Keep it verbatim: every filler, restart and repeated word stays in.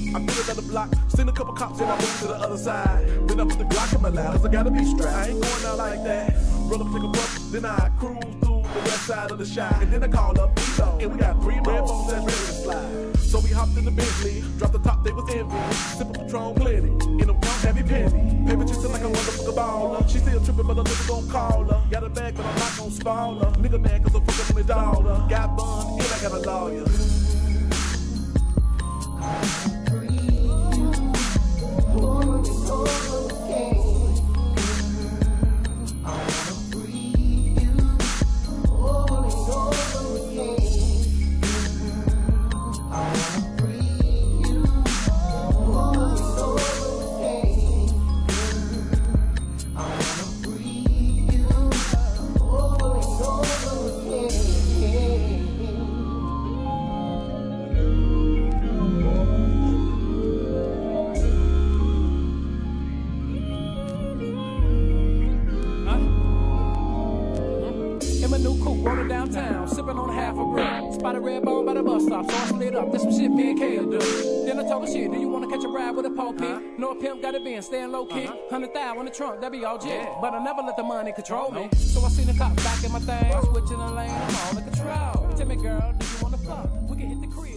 I been another block, seen a couple cops, and I moved to the other side. Then I put the Glock in my lap, cause I gotta be strapped. I ain't going out like that. Roll up, take a puff, then I cruise through the west side of the shop. And then I call up P-Lo, and we got three red phones that's ready to slide. So we hopped in the Bentley, dropped the top, they was envy. Sippin' Patron plenty, in a young heavy penny. Paper chasing like a motherfucker baller. She still trippin', but a nigga gon' call her. Got a bag, but I'm not gon' spoil her. Nigga mad cause I'm fuckin' with dollar. Got bun, and I got a lawyer. Downtown, sipping on half a brick. Spotted red bone by the bus stop, so I split up. That's some shit me and Kale do. Then I told her shit, do you wanna catch a ride with a pole pick? Uh-huh. No pimp got it been, staying low key. Uh-huh. Hundred thousand in the trunk, that be all jet. Yeah. But I never let the money control me. So I seen the cop back in my thing. Switching the lane, I'm all in control. Tell me, girl, do you wanna fuck? We can hit the creek.